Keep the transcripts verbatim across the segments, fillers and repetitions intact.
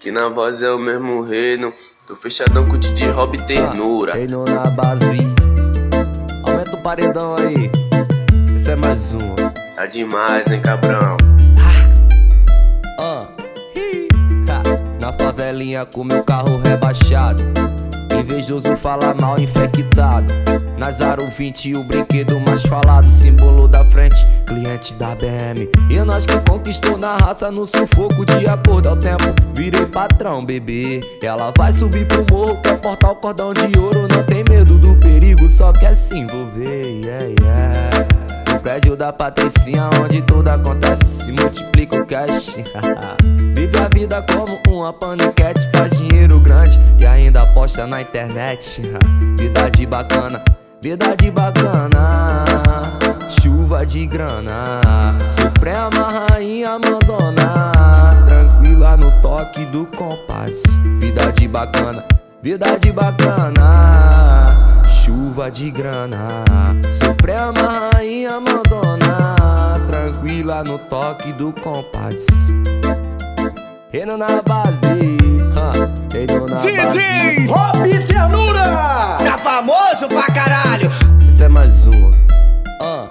Que na voz é o mesmo reino. Tô fechadão com o Didi Rob Ternura. Reino na base. Aumenta o paredão aí. Esse é mais um. Tá demais, hein, cabrão. Ah. Ha. Na favelinha com meu carro rebaixado. Invejoso fala mal infectado. Nas Aro vinte o brinquedo mais falado. Símbolo da frente, cliente da B M. E nós que conquistou na raça no sufoco. De acordo ao tempo, virei patrão, bebê. Ela vai subir pro morro, quer portar o cordão de ouro. Não tem medo do perigo, só quer se envolver, yeah, yeah. No prédio da Patricinha, onde tudo acontece, multiplica o cash. Vive a vida como uma paniquete, faz dinheiro grande e ainda aposta na internet. Vida de bacana, vida de bacana, chuva de grana, suprema rainha mandona, tranquila no toque do compasso. Vida de bacana, vida de bacana, chuva de grana, suprema rainha mandona, tranquila no toque do compasso. Reino na base, huh. Reino na D J base. Rob Ternura! Tá famoso pra caralho! Esse é mais um. uh.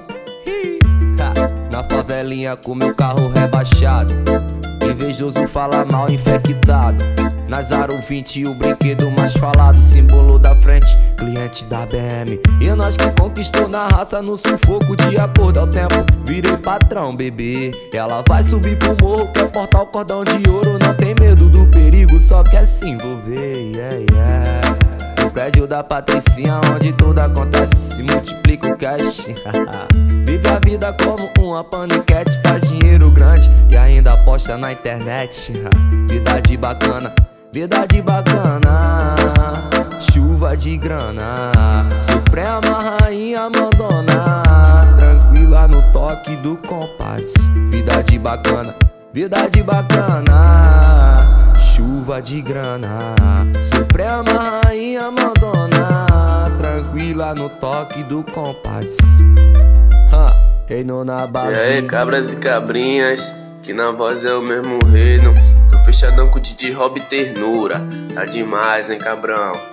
Ha. Na favelinha com meu carro rebaixado. Invejoso fala mal infectado. Nas Aro vinte o brinquedo mais falado. Símbolo da frente, cliente da B M. E nós que conquistou na raça no sufoco. De acordo ao tempo, virei patrão, bebê. Ela vai subir pro morro, quer portar o cordão de ouro. Não tem medo do perigo, só quer se envolver, yeah, yeah. No prédio da Patricinha, onde tudo acontece, multiplica o cash. Vive a vida como uma paniquete, faz dinheiro grande e ainda aposta na internet. Vida de bacana, vida de bacana, chuva de grana, suprema rainha mandona, tranquila no toque do compasso. Vida de bacana, vida de bacana, chuva de grana, suprema rainha mandona, tranquila no toque do compasso. Ha. Reino na base. E aí, cabras e cabrinhas, que na voz é o mesmo reino. Tô fechadão com o Didi Rob Ternura. Tá demais, hein, cabrão.